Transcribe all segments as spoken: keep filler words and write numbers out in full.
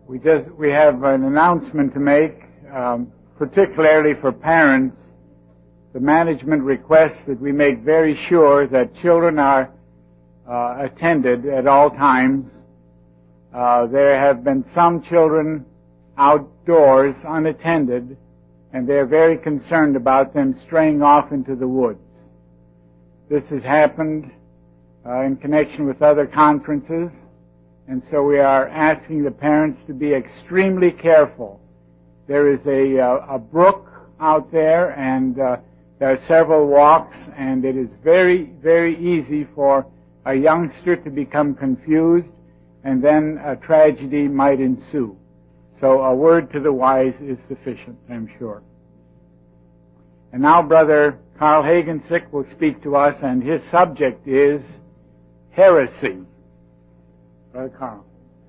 We just we have an announcement to make, um, particularly for parents. The management requests that we make very sure that children are uh, attended at all times. Uh, there have been some children outdoors unattended, and they're very concerned about them straying off into the woods. This has happened uh, in connection with other conferences, and so we are asking the parents to be extremely careful. There is a, uh, a brook out there, and uh, there are several walks, and it is very, very easy for a youngster to become confused, and then a tragedy might ensue. So a word to the wise is sufficient, I'm sure. And now Brother Carl Hagensick will speak to us, and his subject is heresy. Brother Carl.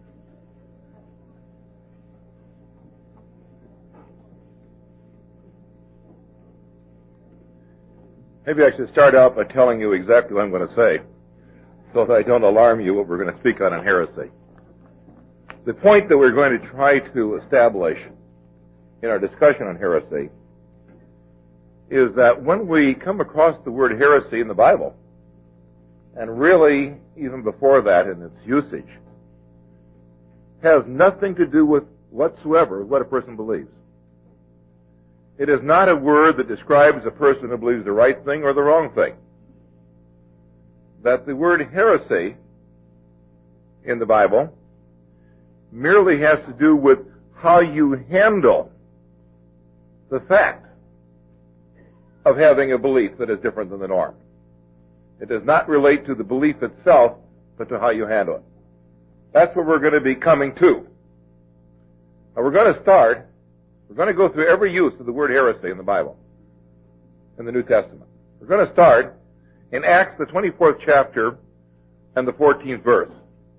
Maybe I should start out by telling you exactly what I'm going to say, so that I don't alarm you what we're going to speak on in heresy. The point that we're going to try to establish in our discussion on heresy is that when we come across the word heresy in the Bible, and really even before that in its usage, has nothing to do with whatsoever what a person believes. It is not a word that describes a person who believes the right thing or the wrong thing. That the word heresy in the Bible merely has to do with how you handle the fact of having a belief that is different than the norm. It does not relate to the belief itself, but to how you handle it. That's what we're going to be coming to. Now we're going to start, we're going to go through every use of the word heresy in the Bible, in the New Testament. We're going to start in Acts, the twenty-fourth chapter, and the fourteenth verse.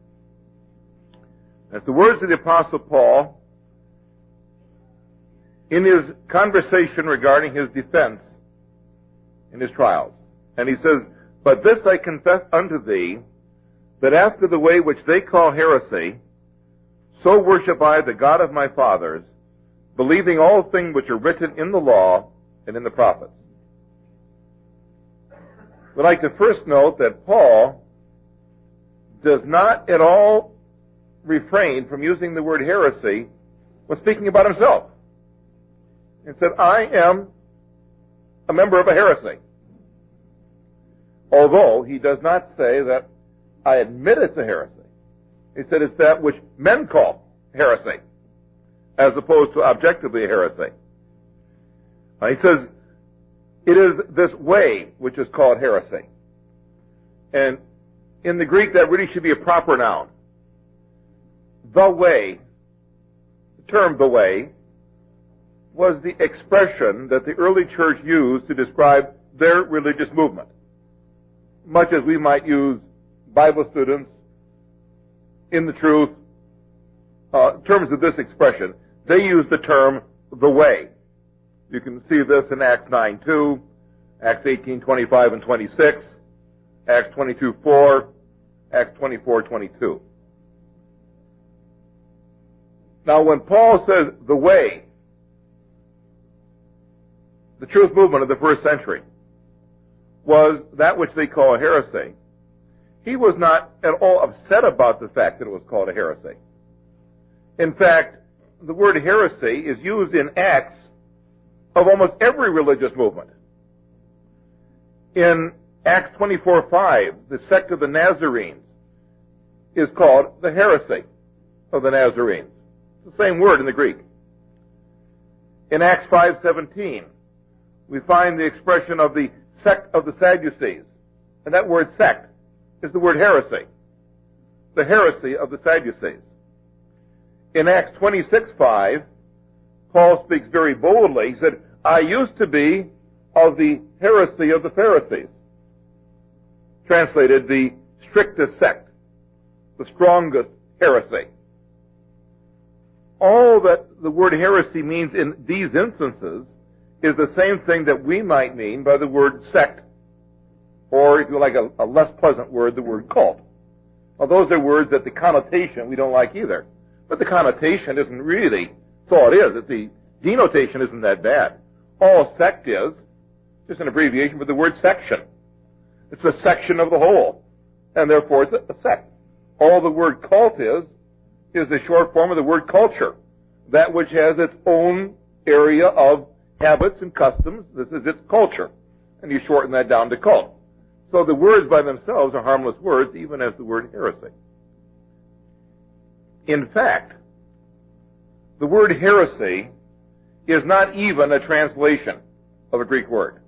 That's the words of the Apostle Paul in his conversation regarding his defense in his trials. And he says, "But this I confess unto thee, that after the way which they call heresy, so worship I the God of my fathers, believing all things which are written in the law and in the prophets." I'd like to first note that Paul does not at all refrain from using the word heresy when speaking about himself. He said, "I am a member of a heresy." Although he does not say that I admit it's a heresy. He said it's that which men call heresy, as opposed to objectively a heresy. Uh, he says, it is this way which is called heresy. And in the Greek, that really should be a proper noun. The way, the term the way, was the expression that the early church used to describe their religious movement. Much as we might use Bible students in the truth, uh, in terms of this expression, they use the term the way. You can see this in Acts nine two, Acts eighteen twenty-five and twenty-six, Acts twenty-two four, Acts twenty-four twenty-two. Now, when Paul says the way, the truth movement of the first century was that which they call a heresy, he was not at all upset about the fact that it was called a heresy. In fact, the word heresy is used in Acts of almost every religious movement. In Acts twenty-four five, the sect of the Nazarenes is called the heresy of the Nazarenes. It's the same word in the Greek. In Acts five seventeen, we find the expression of the sect of the Sadducees. And that word sect is the word heresy. The heresy of the Sadducees. In Acts twenty-six five, Paul speaks very boldly. He said, "I used to be of the heresy of the Pharisees." Translated, the strictest sect, the strongest heresy. All that the word heresy means in these instances is the same thing that we might mean by the word sect, or if you like a, a less pleasant word, the word cult. Well, those are words that the connotation we don't like either. But the connotation isn't really, that's all it is. The denotation isn't that bad. All sect is just an abbreviation for the word section. It's a section of the whole, and therefore it's a sect. All the word cult is, is the short form of the word culture, that which has its own area of habits and customs. This is its culture, and you shorten that down to cult. So the words by themselves are harmless words, even as the word heresy. In fact, the word heresy is not even a translation of a Greek word.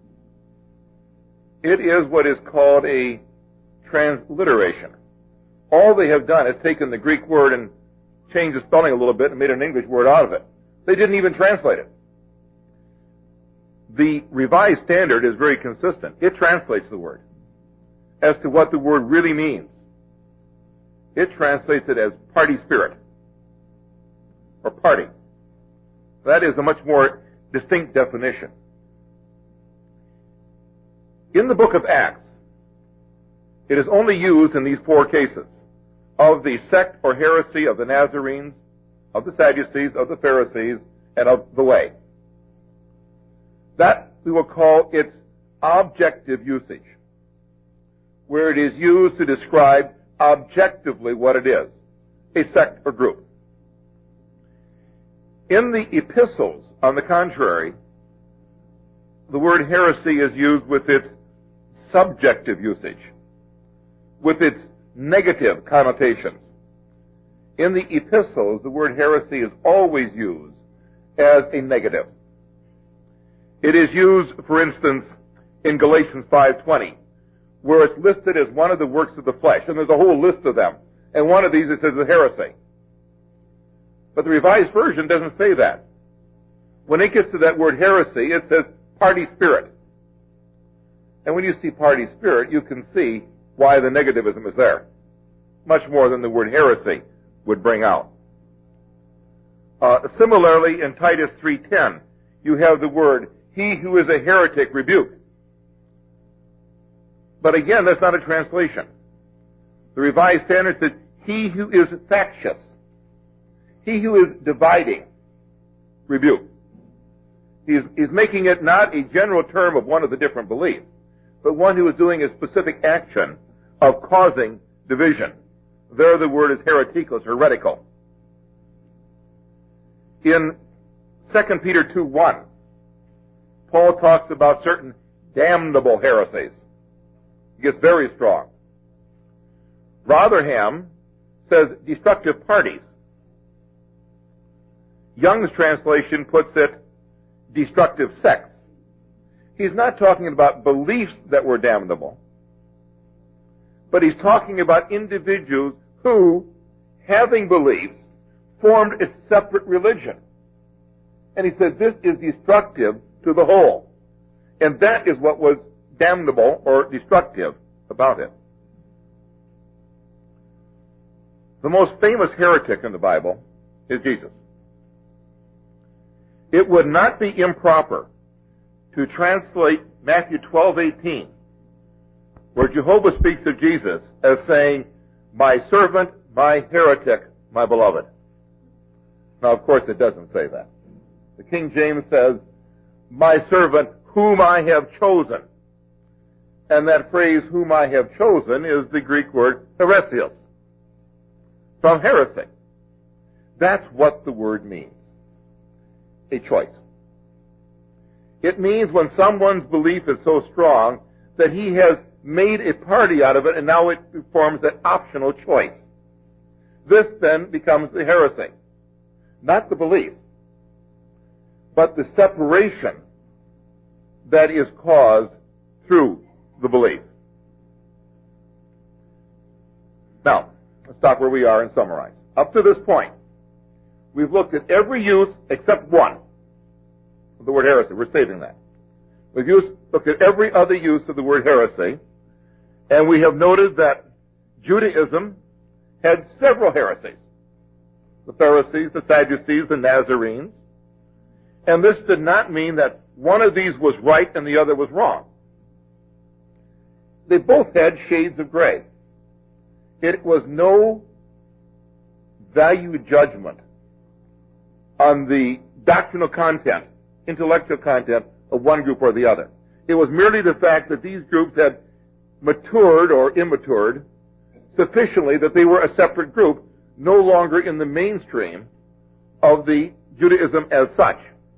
It is what is called a transliteration. All they have done is taken the Greek word and changed the spelling a little bit and made an English word out of it. They didn't even translate it. The Revised Standard is very consistent. It translates the word as to what the word really means. It translates it as party spirit, or party. That is a much more distinct definition. In the book of Acts, it is only used in these four cases: of the sect or heresy of the Nazarenes, of the Sadducees, of the Pharisees, and of the Way. That we will call its objective usage, where it is used to describe objectively what it is, a sect or group. In the epistles, on the contrary, the word heresy is used with its subjective usage, with its negative connotations. In the epistles, the word heresy is always used as a negative. It is used, for instance, in Galatians five twenty, where it's listed as one of the works of the flesh, and there's a whole list of them, and one of these it says is heresy. But the Revised Version doesn't say that. When it gets to that word heresy, it says party spirit. And when you see party spirit, you can see why the negativism is there, much more than the word heresy would bring out. Uh, similarly, in Titus three ten, you have the word, he who is a heretic rebuke. But again, that's not a translation. The Revised Standard says, he who is factious, he who is dividing, rebuke. He's, he's making it not a general term of one of the different beliefs, but one who is doing a specific action of causing division. There the word is heretikos, heretical. In Second Peter two one, Paul talks about certain damnable heresies. He gets very strong. Rotherham says destructive parties. Young's translation puts it destructive sects. He's not talking about beliefs that were damnable, but he's talking about individuals who, having beliefs, formed a separate religion. And he said this is destructive to the whole. And that is what was damnable or destructive about it. The most famous heretic in the Bible is Jesus. It would not be improper to translate Matthew twelve eighteen, where Jehovah speaks of Jesus as saying, my servant, my heretic, my beloved. Now, of course, it doesn't say that. The King James says, my servant, whom I have chosen. And that phrase, whom I have chosen, is the Greek word heresios, from heresy. That's what the word means. A choice. It means when someone's belief is so strong that he has made a party out of it, and now it forms an optional choice. This then becomes the heresy. Not the belief, but the separation that is caused through the belief. Now, let's stop where we are and summarize. Up to this point, we've looked at every use except one of the word heresy. We're saving that. We've used, looked at every other use of the word heresy, and we have noted that Judaism had several heresies. The Pharisees, the Sadducees, the Nazarenes. And this did not mean that one of these was right and the other was wrong. They both had shades of gray. It was no value judgment on the doctrinal content, intellectual content of one group or the other. It was merely the fact that these groups had matured or immatured sufficiently that they were a separate group, no longer in the mainstream of the Judaism as such.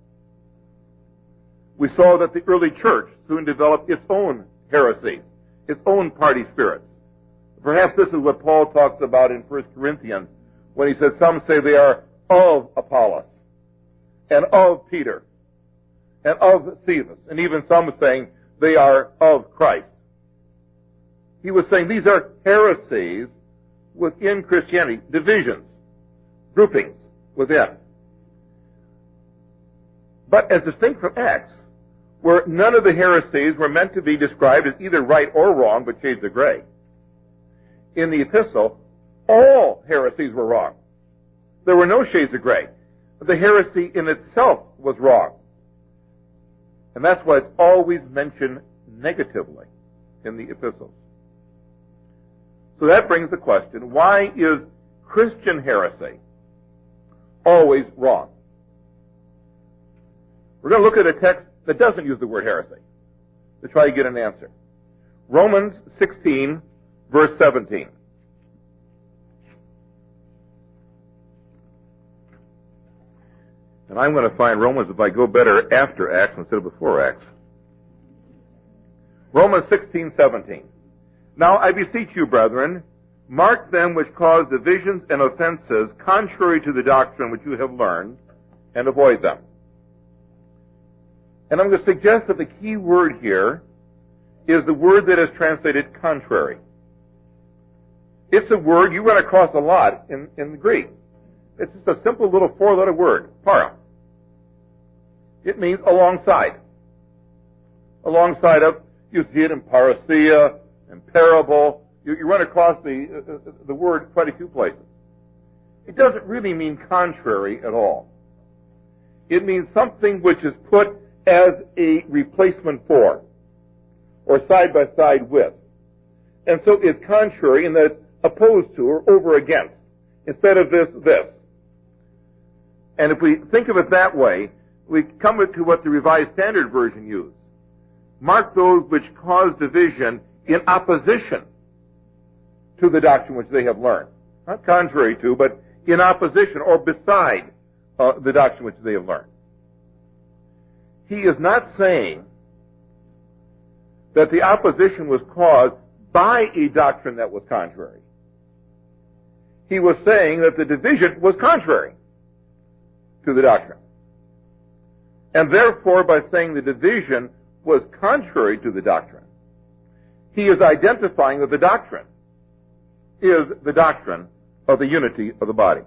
We saw that the early church soon developed its own heresies, its own party spirits. Perhaps this is what Paul talks about in First Corinthians when he says some say they are of Apollos and of Peter and of Cephas, and even some saying they are of Christ. He was saying these are heresies within Christianity, divisions, groupings within. But as distinct from Acts, where none of the heresies were meant to be described as either right or wrong, but shades of gray, in the epistle, all heresies were wrong. There were no shades of gray. The heresy in itself was wrong. And that's why it's always mentioned negatively in the epistles. So that brings the question, why is Christian heresy always wrong? We're going to look at a text that doesn't use the word heresy to try to get an answer. Romans sixteen, verse seventeen. And I'm going to find Romans if I go better after Acts instead of before Acts. Romans sixteen, seventeen. Now I beseech you, brethren, mark them which cause divisions and offenses contrary to the doctrine which you have learned, and avoid them. And I'm going to suggest that the key word here is the word that is translated contrary. It's a word you run across a lot in, in the Greek. It's just a simple little four-letter word, para. It means alongside. Alongside of, you see it in parousia, and parable. You, you run across the, uh, the word quite a few places. It doesn't really mean contrary at all. It means something which is put as a replacement for, or side by side with. And so it's contrary in that it's opposed to or over against. Instead of this, this. And if we think of it that way, we come to what the Revised Standard Version used. Mark those which cause division in opposition to the doctrine which they have learned. Not contrary to, but in opposition or beside uh, the doctrine which they have learned. He is not saying that the opposition was caused by a doctrine that was contrary. He was saying that the division was contrary to the doctrine. And therefore, by saying the division was contrary to the doctrine, he is identifying that the doctrine is the doctrine of the unity of the body.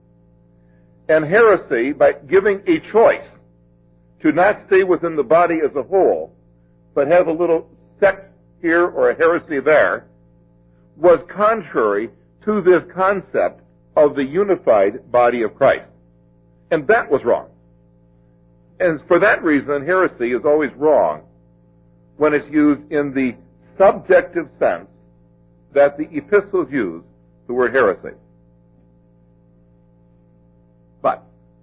And heresy, by giving a choice to not stay within the body as a whole, but have a little sect here or a heresy there, was contrary to this concept of the unified body of Christ. And that was wrong. And for that reason, heresy is always wrong when it's used in the subjective sense that the epistles use the word heresy. But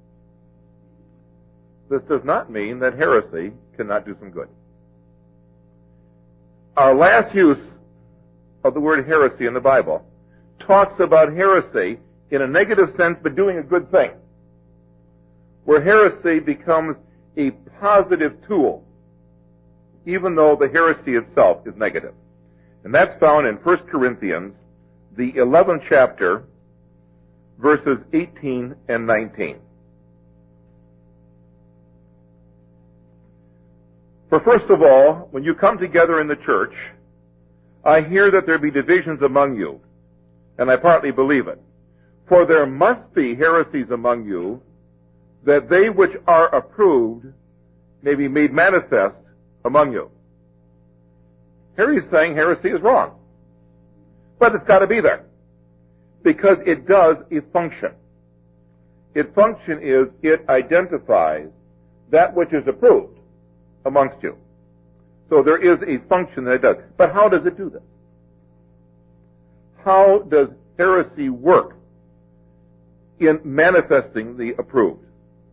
this does not mean that heresy cannot do some good. Our last use of the word heresy in the Bible talks about heresy in a negative sense, but doing a good thing, where heresy becomes a positive tool, even though the heresy itself is negative. And that's found in First Corinthians, the eleventh chapter, verses eighteen and nineteen. For first of all, when you come together in the church, I hear that there be divisions among you, and I partly believe it. For there must be heresies among you, that they which are approved may be made manifest among you. Here he's saying heresy is wrong. But it's got to be there. Because it does a function. Its function is it identifies that which is approved amongst you. So there is a function that it does. But how does it do this? How does heresy work in manifesting the approved.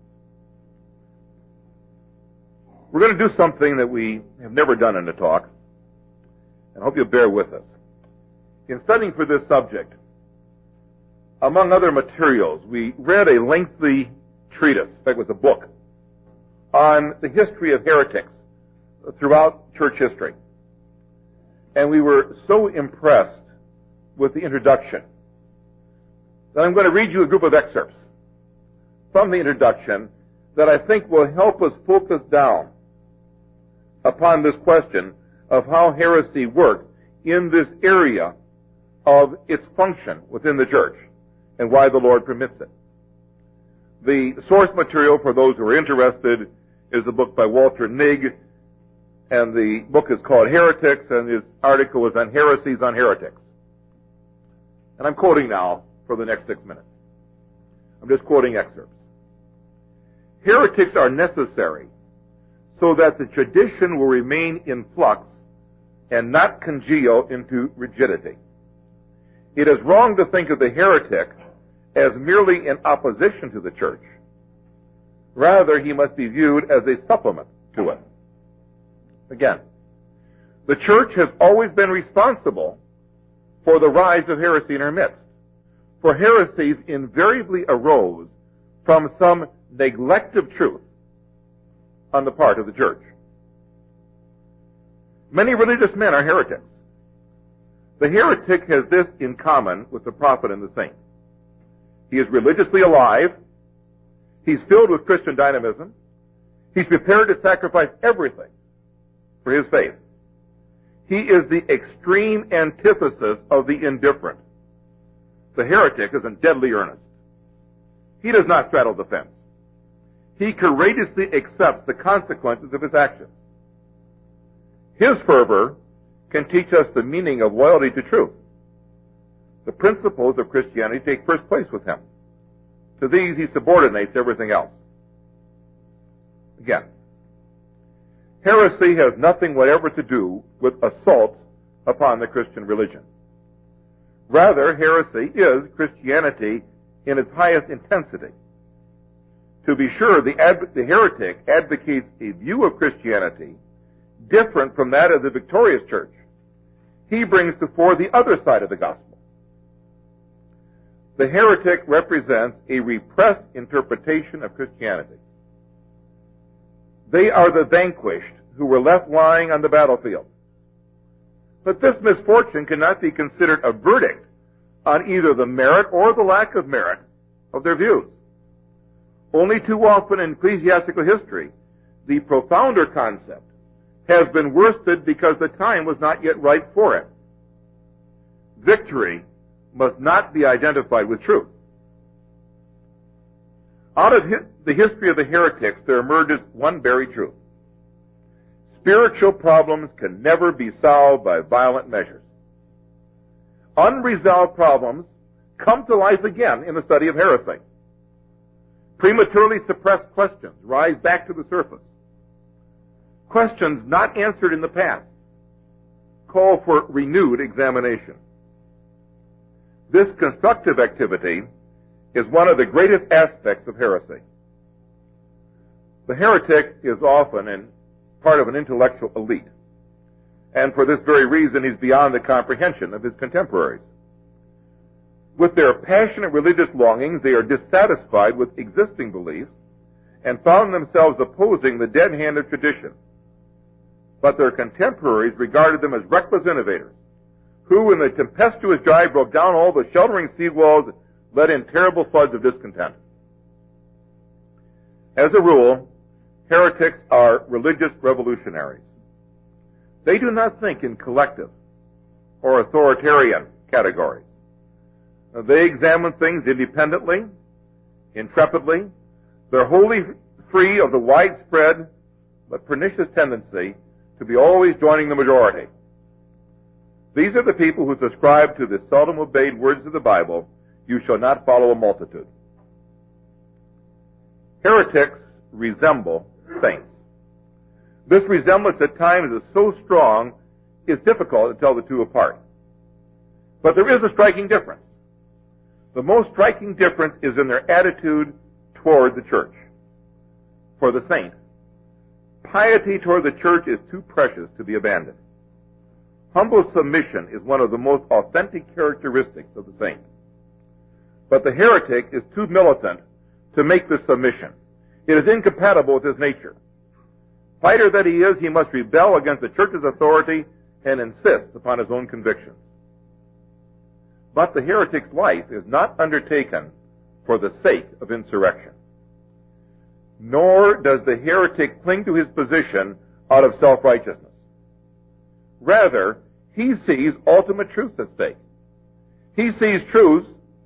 We're going to do something that we have never done in a talk, and I hope you'll bear with us. In studying for this subject, among other materials, we read a lengthy treatise, in fact it was a book, on the history of heretics throughout church history. And we were so impressed with the introduction that I'm going to read you a group of excerpts from the introduction that I think will help us focus down upon this question of how heresy works in this area of its function within the church and why the Lord permits it. The source material for those who are interested is a book by Walter Nigg, and the book is called Heretics, and his article is on heresies on heretics. And I'm quoting now for the next six minutes. I'm just quoting excerpts. Heretics are necessary so that the tradition will remain in flux and not congeal into rigidity. It is wrong to think of the heretic as merely in opposition to the church. Rather, he must be viewed as a supplement to it. Again, the church has always been responsible for the rise of heresy in her midst. For heresies invariably arose from some neglect of truth on the part of the church. Many religious men are heretics. The heretic has this in common with the prophet and the saint. He is religiously alive. He's filled with Christian dynamism. He's prepared to sacrifice everything for his faith. He is the extreme antithesis of the indifferent. The heretic is in deadly earnest. He does not straddle the fence. He courageously accepts the consequences of his actions. His fervor can teach us the meaning of loyalty to truth. The principles of Christianity take first place with him. To these he subordinates everything else. Again, heresy has nothing whatever to do with assaults upon the Christian religion. Rather, heresy is Christianity in its highest intensity. To be sure, the, ad- the heretic advocates a view of Christianity different from that of the victorious church. He brings to fore the other side of the gospel. The heretic represents a repressed interpretation of Christianity. They are the vanquished who were left lying on the battlefield. But this misfortune cannot be considered a verdict on either the merit or the lack of merit of their views. Only too often in ecclesiastical history, the profounder concept has been worsted because the time was not yet ripe for it. Victory must not be identified with truth. Out of the history of the heretics, there emerges one very truth. Spiritual problems can never be solved by violent measures. Unresolved problems come to life again in the study of heresy. Prematurely suppressed questions rise back to the surface. Questions not answered in the past call for renewed examination. This constructive activity is one of the greatest aspects of heresy. The heretic is often in part of an intellectual elite, and for this very reason he's beyond the comprehension of his contemporaries. With their passionate religious longings, they are dissatisfied with existing beliefs and found themselves opposing the dead hand of tradition. But their contemporaries regarded them as reckless innovators, who in the tempestuous jibe broke down all the sheltering sea walls and let in terrible floods of discontent. As a rule, heretics are religious revolutionaries. They do not think in collective or authoritarian categories. They examine things independently, intrepidly. They're wholly free of the widespread but pernicious tendency to be always joining the majority. These are the people who subscribe to the seldom obeyed words of the Bible, "You shall not follow a multitude." Heretics resemble saints. This resemblance at times is so strong, it's difficult to tell the two apart. But there is a striking difference. The most striking difference is in their attitude toward the church. For the saint, piety toward the church is too precious to be abandoned. Humble submission is one of the most authentic characteristics of the saint. But the heretic is too militant to make this submission. It is incompatible with his nature. Fighter that he is, he must rebel against the church's authority and insist upon his own convictions. But the heretic's life is not undertaken for the sake of insurrection. Nor does the heretic cling to his position out of self-righteousness. Rather, he sees ultimate truth at stake. He sees truths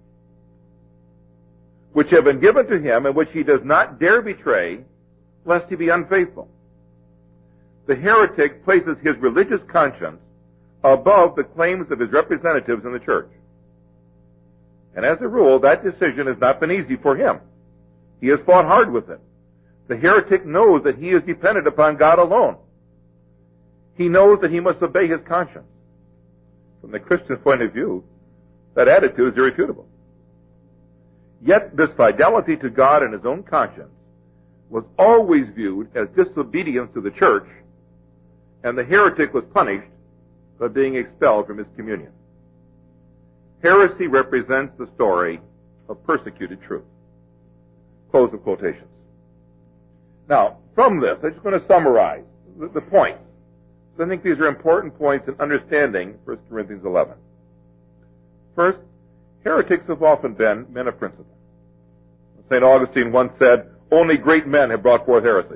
which have been given to him and which he does not dare betray, lest he be unfaithful. The heretic places his religious conscience above the claims of his representatives in the church. And as a rule, that decision has not been easy for him. He has fought hard with it. The heretic knows that he is dependent upon God alone. He knows that he must obey his conscience. From the Christian point of view, that attitude is irrefutable. Yet this fidelity to God and his own conscience was always viewed as disobedience to the church, and the heretic was punished by being expelled from his communion. Heresy represents the story of persecuted truth. Close of quotations. Now, from this, I'm just going to summarize the, the points. So I think these are important points in understanding First Corinthians eleven. First, heretics have often been men of principle. Saint Augustine once said, only great men have brought forth heresies.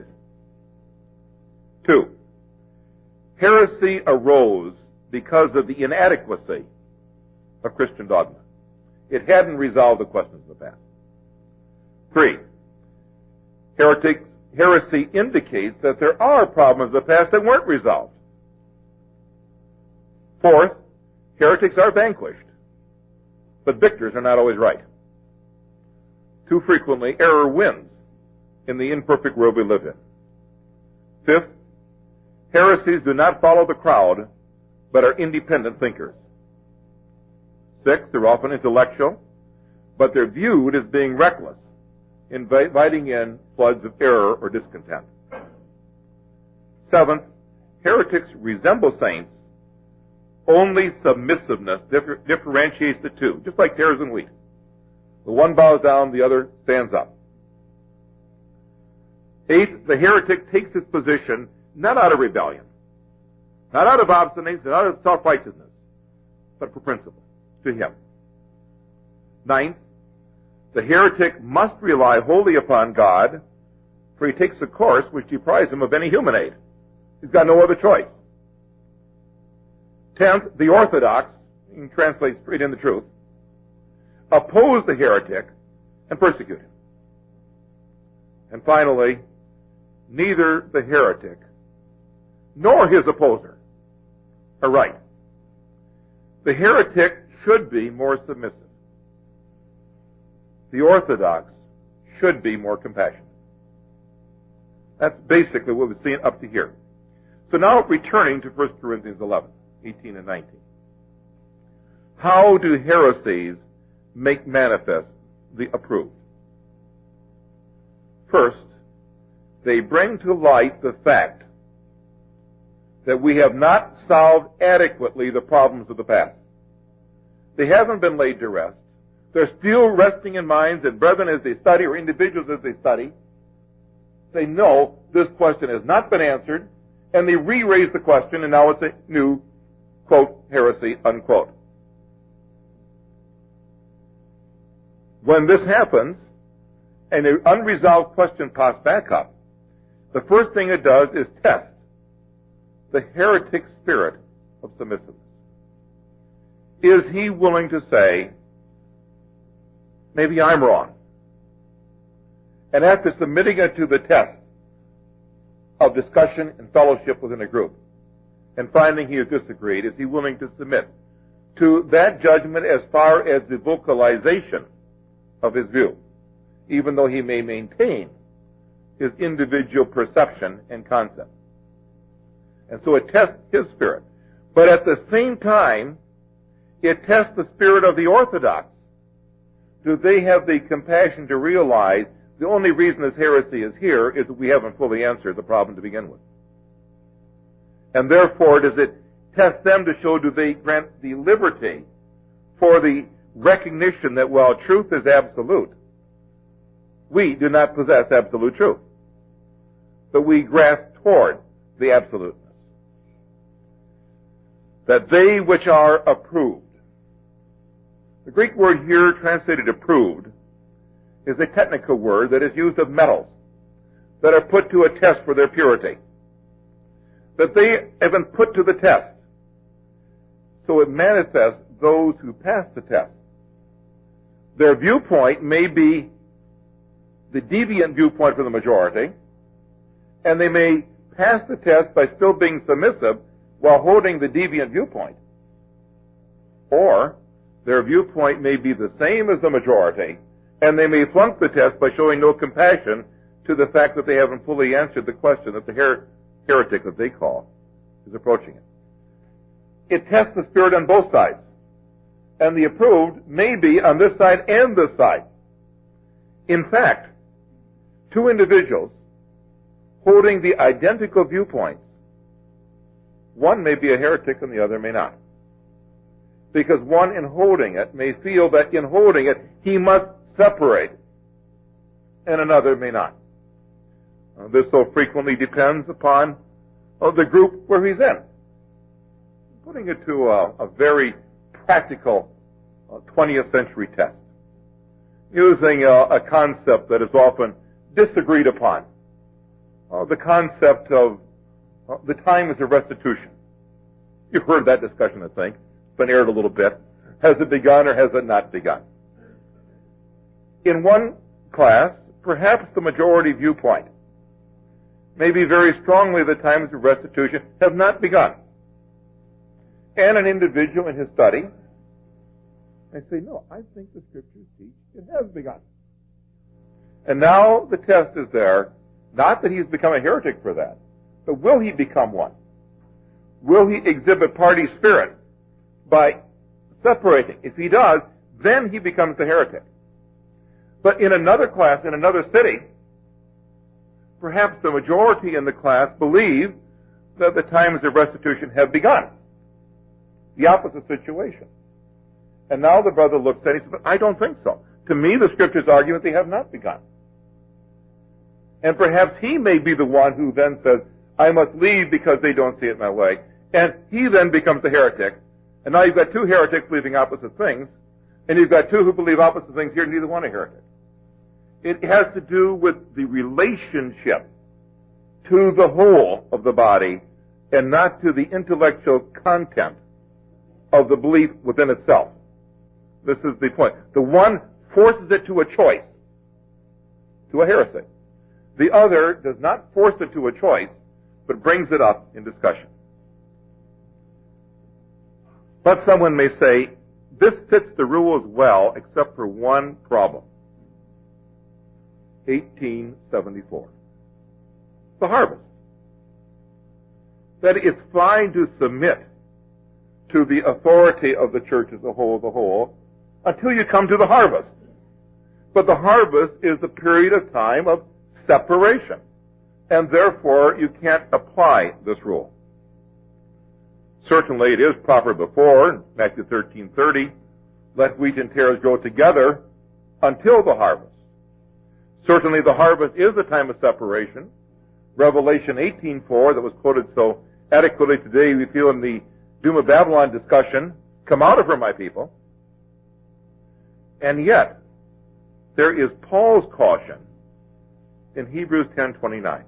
Two, heresy arose because of the inadequacy of Christian dogma. It hadn't resolved the questions of the past. Three, heretics, heresy indicates that there are problems of the past that weren't resolved. Fourth, heretics are vanquished, but victors are not always right. Too frequently, error wins in the imperfect world we live in. Fifth, heresies do not follow the crowd, but are independent thinkers. Sixth, they're often intellectual, but they're viewed as being reckless, inviting in floods of error or discontent. Seventh, heretics resemble saints. Only submissiveness differ- differentiates the two, just like tares and wheat. The one bows down, the other stands up. Eighth, the heretic takes his position not out of rebellion, not out of obstinance, not out of self-righteousness, but for principle, to him. Ninth, the heretic must rely wholly upon God, for he takes a course which deprives him of any human aid. He's got no other choice. Tenth, the orthodox, you can translate straight in the truth, oppose the heretic and persecute him. And finally, neither the heretic nor his opposer are right. The heretic should be more submissive. The orthodox should be more compassionate. That's basically what we've seen up to here. So now returning to First Corinthians eleven, eighteen and nineteen. How do heresies make manifest the approved? First, they bring to light the fact that we have not solved adequately the problems of the past. They haven't been laid to rest. They're still resting in minds, and brethren as they study, or individuals as they study, say, no, this question has not been answered, and they re-raise the question, and now it's a new, quote, heresy, unquote. When this happens, and an unresolved question pops back up, the first thing it does is test the heretic spirit of submissiveness. Is he willing to say, maybe I'm wrong? And after submitting it to the test of discussion and fellowship within a group, and finding he has disagreed, is he willing to submit to that judgment as far as the vocalization of his view, even though he may maintain his individual perception and concept? And so it tests his spirit. But at the same time, it tests the spirit of the orthodox, do they have the compassion to realize the only reason this heresy is here is that we haven't fully answered the problem to begin with? And therefore, does it test them to show, do they grant the liberty for the recognition that while truth is absolute, we do not possess absolute truth, but we grasp toward the absoluteness. That they which are approved. The Greek word here translated approved is a technical word that is used of metals that are put to a test for their purity. That they have been put to the test. So it manifests those who pass the test. Their viewpoint may be the deviant viewpoint for the majority, and they may pass the test by still being submissive while holding the deviant viewpoint. Or their viewpoint may be the same as the majority, and they may flunk the test by showing no compassion to the fact that they haven't fully answered the question that the her- heretic that they call is approaching it. It tests the spirit on both sides. And the approved may be on this side and this side. In fact, two individuals holding the identical viewpoints, one may be a heretic and the other may not. Because one in holding it may feel that in holding it he must separate, and another may not. Uh, this so frequently depends upon uh, the group where he's in. Putting it to a, a very practical uh, twentieth century test, using a, a concept that is often disagreed upon, uh, the concept of uh, the times of restitution. You've heard that discussion, I think. It's been aired a little bit. Has it begun or has it not begun? In one class, perhaps the majority viewpoint may be very strongly the times of restitution have not begun. And an individual in his study may say, no, I think the scriptures teach it has begun. And now the test is there, not that he's become a heretic for that, but will he become one? Will he exhibit party spirit by separating? If he does, then he becomes the heretic. But in another class, in another city, perhaps the majority in the class believe that the times of restitution have begun. The opposite situation. And now the brother looks at it and says, but I don't think so. To me, the scriptures argue that they have not begun. And perhaps he may be the one who then says, I must leave because they don't see it my way. And he then becomes the heretic. And now you've got two heretics believing opposite things, and you've got two who believe opposite things here, neither one a heretic. It has to do with the relationship to the whole of the body and not to the intellectual content of the belief within itself. This is the point. The one forces it to a choice, to a heresy. The other does not force it to a choice, but brings it up in discussion. But someone may say, this fits the rules well, except for one problem. eighteen seventy-four. The harvest. That it's fine to submit to the authority of the church as a whole, the whole, until you come to the harvest. But the harvest is the period of time of separation, and therefore you can't apply this rule. Certainly it is proper before, Matthew thirteen thirty, let wheat and tares grow together until the harvest. Certainly the harvest is a time of separation. Revelation eighteen four, that was quoted so adequately today, we feel in the Doom of Babylon discussion, come out of her, my people. And yet, there is Paul's caution in Hebrews ten twenty-nine.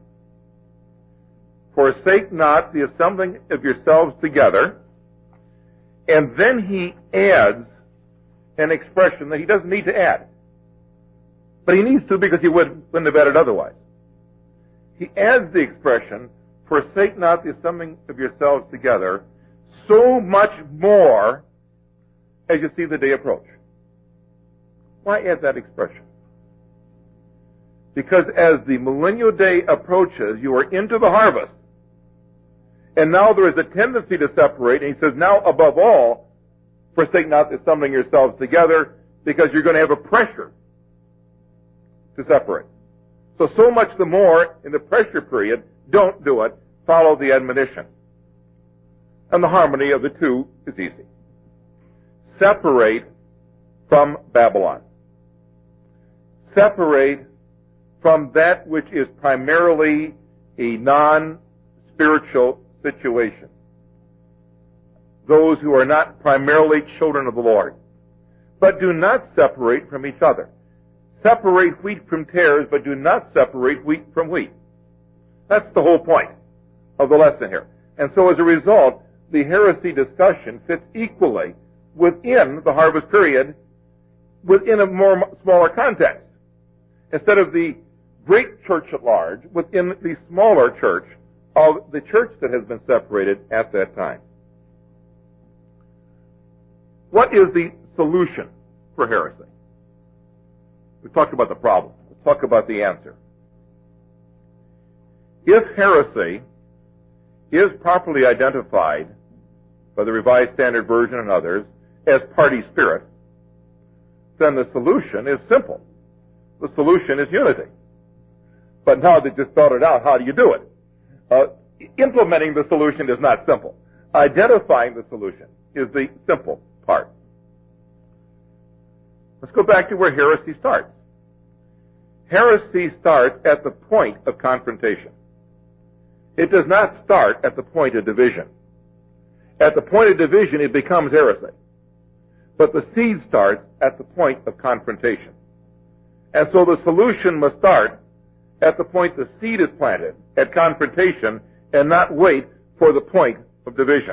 Forsake not the assembling of yourselves together. And then he adds an expression that he doesn't need to add. But he needs to because he wouldn't, wouldn't have added otherwise. He adds the expression, forsake not the assembling of yourselves together, so much more as you see the day approach. Why add that expression? Because as the millennial day approaches, you are into the harvest. And now there is a tendency to separate, and he says, now above all, forsake not the assembling yourselves together, because you're going to have a pressure to separate. So, so much the more in the pressure period, don't do it. Follow the admonition. And the harmony of the two is easy. Separate from Babylon. Separate from that which is primarily a non-spiritual situation. Those who are not primarily children of the Lord. But do not separate from each other. Separate wheat from tares, but do not separate wheat from wheat. That's the whole point of the lesson here. And so as a result, the heresy discussion fits equally within the harvest period, within a more smaller context. Instead of the great church at large, within the smaller church of the church that has been separated at that time. What is the solution for heresy? We talked about the problem. Let's talk about the answer. If heresy is properly identified by the Revised Standard Version and others as party spirit, then the solution is simple. The solution is unity. But now they just thought it out, how do you do it? Uh, implementing the solution is not simple. Identifying the solution is the simple part. Let's go back to where heresy starts. Heresy starts at the point of confrontation. It does not start at the point of division. At the point of division, it becomes heresy. But the seed starts at the point of confrontation. And so the solution must start at the point the seed is planted, at confrontation, and not wait for the point of division.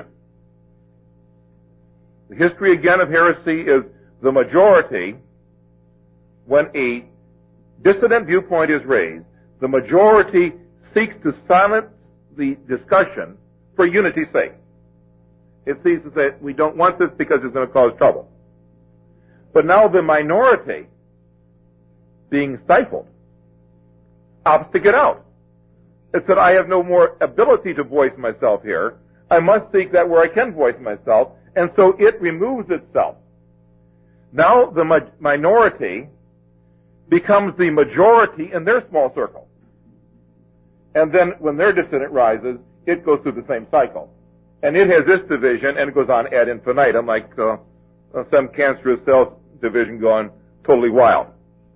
The history again of heresy is the majority, when a dissident viewpoint is raised, the majority seeks to silence the discussion for unity's sake. It seeks to say, we don't want this because it's going to cause trouble. But now the minority, being stifled, opts to get out. It said, I have no more ability to voice myself here. I must seek that where I can voice myself. And so it removes itself. Now the ma- minority becomes the majority in their small circle. And then when their dissident rises, it goes through the same cycle. And it has this division, and it goes on ad infinitum, like uh, some cancerous cell division going totally wild.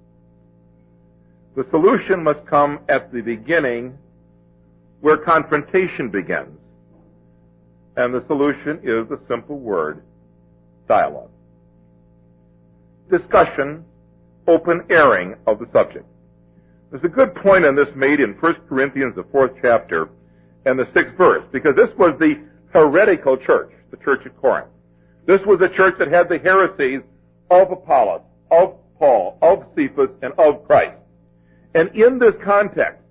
The solution must come at the beginning where confrontation begins. And the solution is the simple word, dialogue. Discussion, open airing of the subject. There's a good point on this made in First Corinthians, the fourth chapter, and the sixth verse, because this was the heretical church, the church at Corinth. This was a church that had the heresies of Apollos, of Paul, of Cephas, and of Christ. And in this context,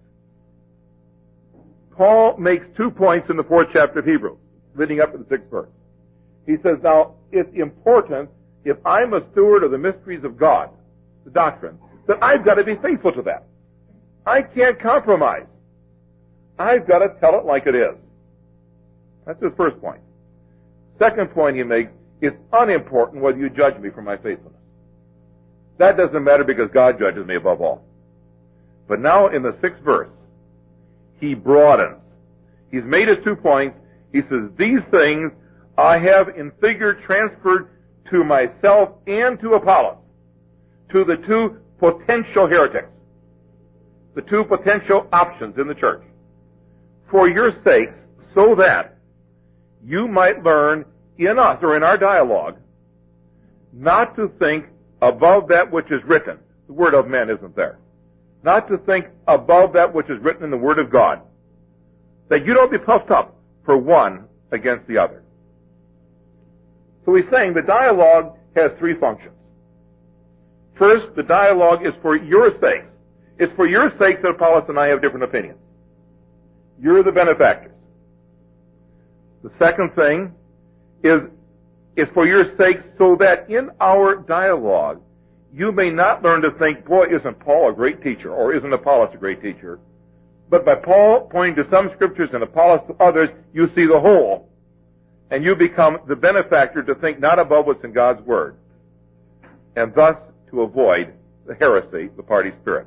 Paul makes two points in the fourth chapter of Hebrews, leading up to the sixth verse. He says, now, it's important, if I'm a steward of the mysteries of God, the doctrine, that I've got to be faithful to that. I can't compromise. I've got to tell it like it is. That's his first point. Second point he makes, it's unimportant whether you judge me for my faithfulness. That doesn't matter because God judges me above all. But now in the sixth verse, he broadens. He's made his two points. He says, these things I have in figure transferred to myself and to Apollos, to the two potential heretics, the two potential options in the church, for your sakes, so that you might learn in us, or in our dialogue, not to think above that which is written. The word of men isn't there. Not to think above that which is written in the Word of God. That you don't be puffed up for one against the other. So he's saying the dialogue has three functions. First, the dialogue is for your sakes. It's for your sakes that Apollos and I have different opinions. You're the benefactors. The second thing is, is for your sakes so that in our dialogue, you may not learn to think, boy, isn't Paul a great teacher, or isn't Apollos a great teacher? But by Paul pointing to some scriptures and Apollos to others, you see the whole. And you become the benefactor to think not above what's in God's Word. and thus to avoid the heresy, the party spirit.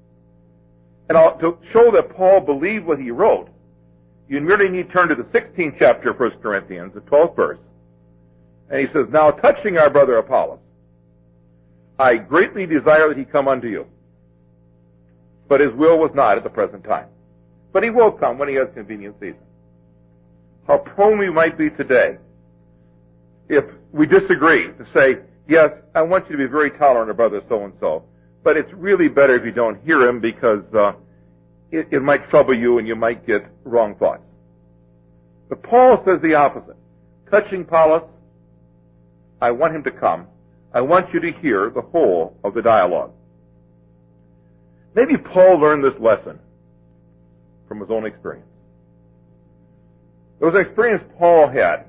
And I'll, to show that Paul believed what he wrote, you merely need to turn to the sixteenth chapter of First Corinthians, the twelfth verse. And he says, "Now touching our brother Apollos, I greatly desire that he come unto you. But his will was not at the present time. But he will come when he has convenient season." How prone we might be today if we disagree to say, yes, I want you to be very tolerant of brother so-and-so, but it's really better if you don't hear him because uh, it, it might trouble you and you might get wrong thoughts. But Paul says the opposite. Touching Apollos, I want him to come. I want you to hear the whole of the dialogue. Maybe Paul learned this lesson from his own experience. There was an experience Paul had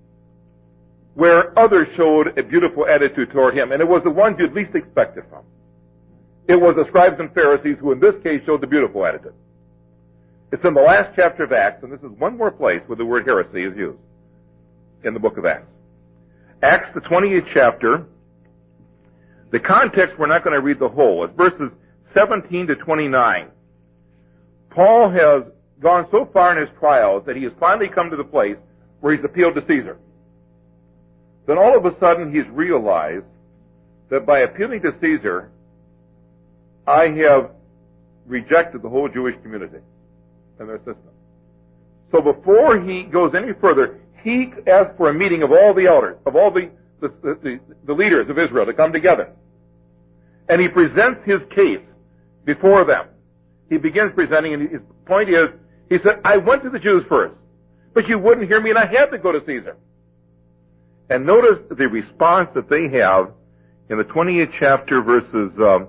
where others showed a beautiful attitude toward him, and it was the ones you'd least expect it from. It was the scribes and Pharisees who in this case showed the beautiful attitude. It's in the last chapter of Acts, and this is one more place where the word heresy is used in the book of Acts. Acts, the twentieth chapter, the context, we're not going to read the whole. It's verses seventeen to twenty-nine. Paul has gone so far in his trials that he has finally come to the place where he's appealed to Caesar. Then all of a sudden he's realized that by appealing to Caesar, I have rejected the whole Jewish community and their system. So before he goes any further, he asks for a meeting of all the elders, of all the, the, the, the leaders of Israel to come together. And he presents his case before them. He begins presenting, and his point is, he said, I went to the Jews first, but you wouldn't hear me, and I had to go to Caesar. And notice the response that they have in the twentieth chapter, verses um,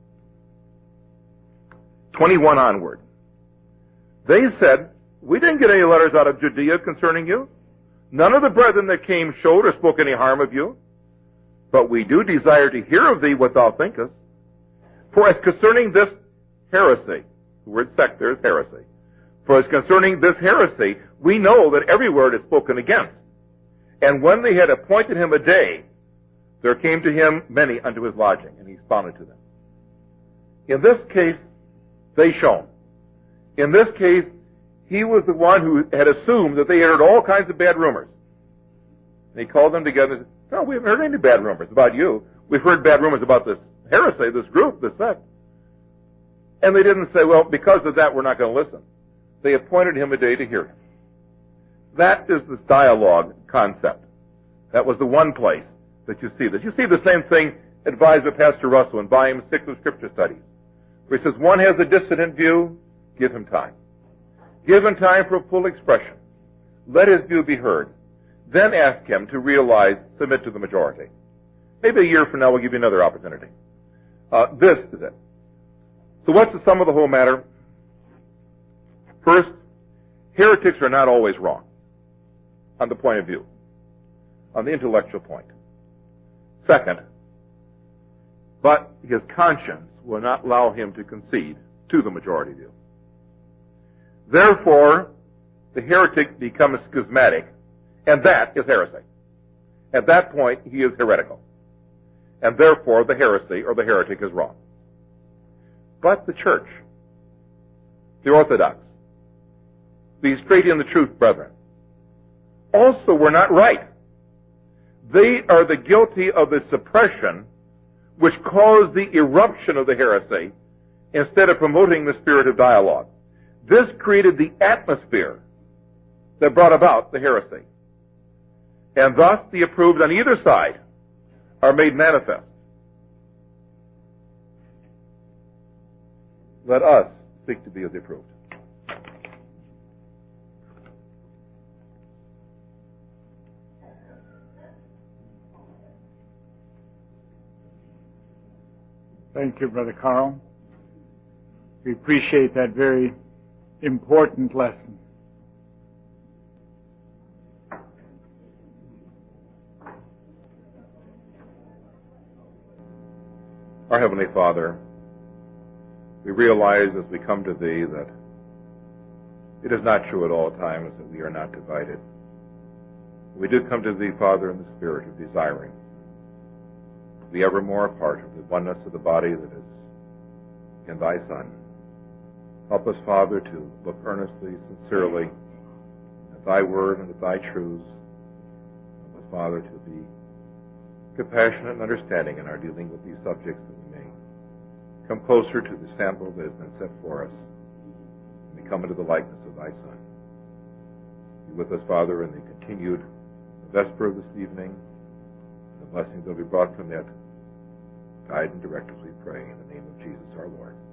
twenty-one onward. They said, we didn't get any letters out of Judea concerning you. None of the brethren that came showed or spoke any harm of you. But we do desire to hear of thee what thou thinkest. For as concerning this heresy, the word sect there is heresy. For as concerning this heresy, we know that every word is spoken against. And when they had appointed him a day, there came to him many unto his lodging, and he expounded to them. In this case, they shone. In this case, he was the one who had assumed that they had heard all kinds of bad rumors. And he called them together and said, no, we haven't heard any bad rumors about you. We've heard bad rumors about this heresy, this group, this sect. And they didn't say, well, because of that, we're not going to listen. They appointed him a day to hear him. That is this dialogue concept. That was the one place that you see this. You see the same thing advised by Pastor Russell in volume six of Scripture Studies, where he says, one has a dissident view, give him time. Give him time for a full expression. Let his view be heard. Then ask him to realize, submit to the majority. Maybe a year from now we'll give you another opportunity. Uh, this is it. So what's the sum of the whole matter? First, heretics are not always wrong on the point of view, on the intellectual point. Second, but his conscience will not allow him to concede to the majority view. Therefore, the heretic becomes schismatic, and that is heresy. At that point, he is heretical. And therefore, the heresy or the heretic is wrong. But the church, the Orthodox, the straight in the truth brethren, also were not right. They are the guilty of the suppression which caused the eruption of the heresy instead of promoting the spirit of dialogue. This created the atmosphere that brought about the heresy. And thus the approved on either side are made manifest. Let us seek to be as the approved. Thank you, Brother Carl. We appreciate that very important lesson. Our Heavenly Father, we realize as we come to Thee that it is not true at all times that we are not divided. We do come to Thee, Father, in the spirit of desiring be evermore a part of the oneness of the body that is in thy Son. Help us, Father, to look earnestly, sincerely at thy word and at thy truths. Help us, Father, to be compassionate and understanding in our dealing with these subjects, that we may come closer to the sample that has been set for us, and we come into the likeness of thy Son. Be with us, Father, in the continued vesper of this evening, and the blessings that will be brought from it. Guide and direct us, we pray, in the name of Jesus our Lord.